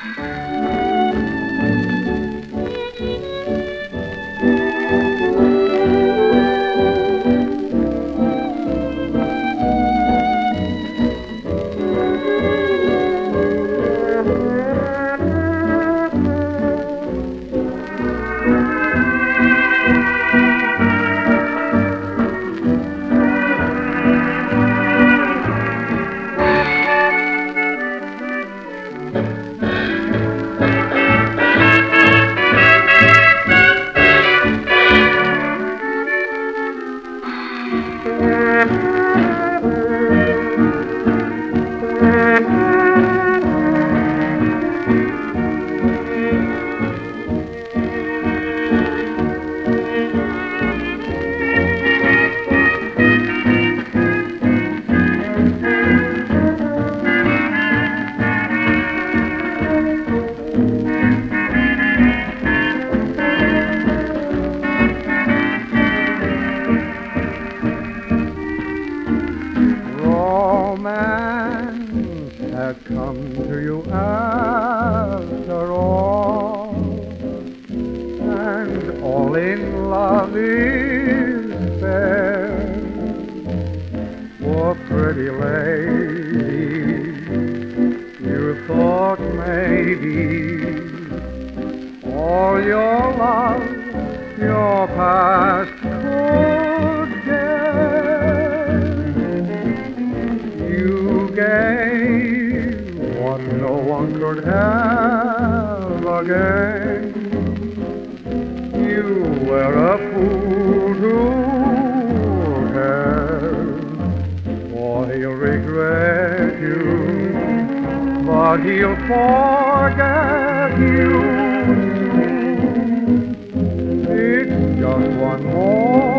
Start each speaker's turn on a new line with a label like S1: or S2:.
S1: Romance has come to you after all, and all in love is fair. For pretty lady, you thought maybe all your love, your past could get. You gave what no one could have again. You were a fool to care, for he'll regret you, but he'll forget you. It's just one more